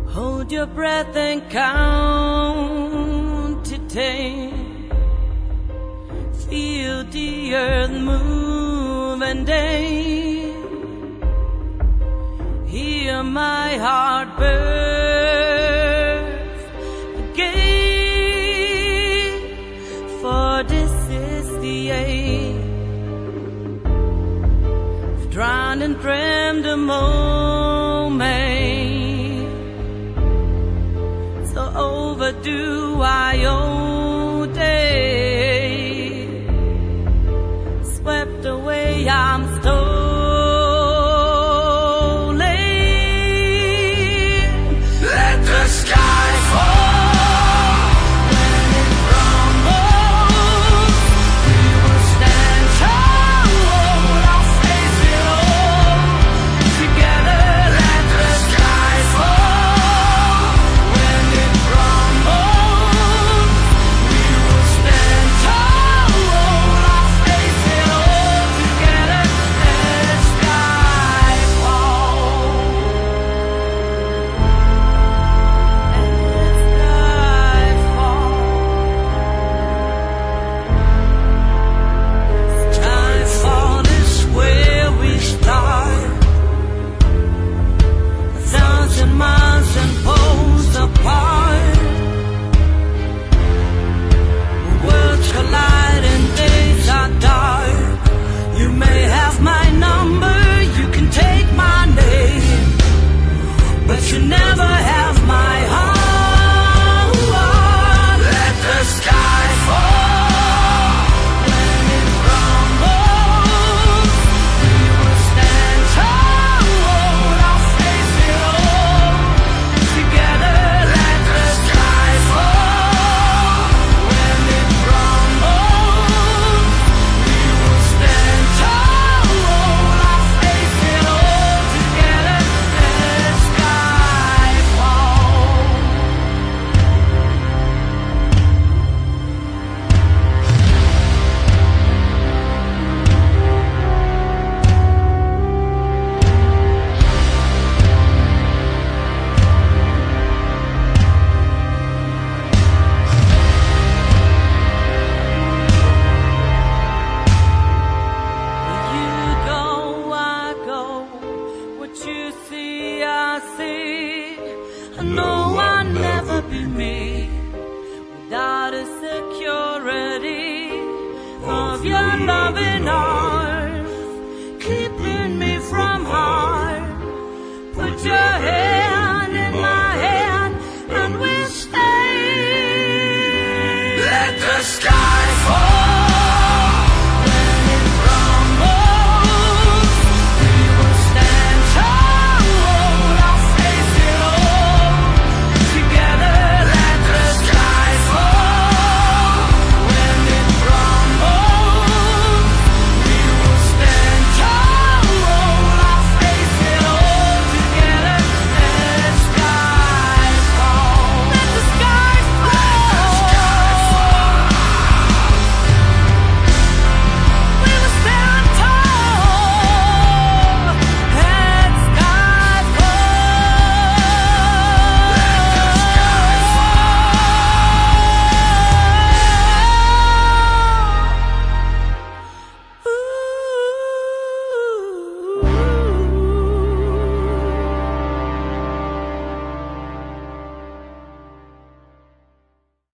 Hold your breath and count to 10. Feel the earth move and dance. Hear my heart burst again. For this is the age of drowned and dreamed a moment. So overdue I owe day. Swept away I'm stolen. Let the sky fall. When it crumbles, we will stand tall. I'll face it all together. Let the sky fall. When it crumbles, we will stand tall. I'll face it all together. Let the sky fall. Let the sky fall. Skyfall is where we start. 1,000 miles and poles apart. Worlds collide and days are dark. You may have my number, you can take my name, but you never have my heart. Let the sky fall. When it crumbles, we will stand tall. I'll face it all together. Let the sky fall. When it crumbles, we will stand tall. I'll face it all together. Let the sky fall. You go, I go. What you see, I see. I know I'll never be me without a security of your loving arms.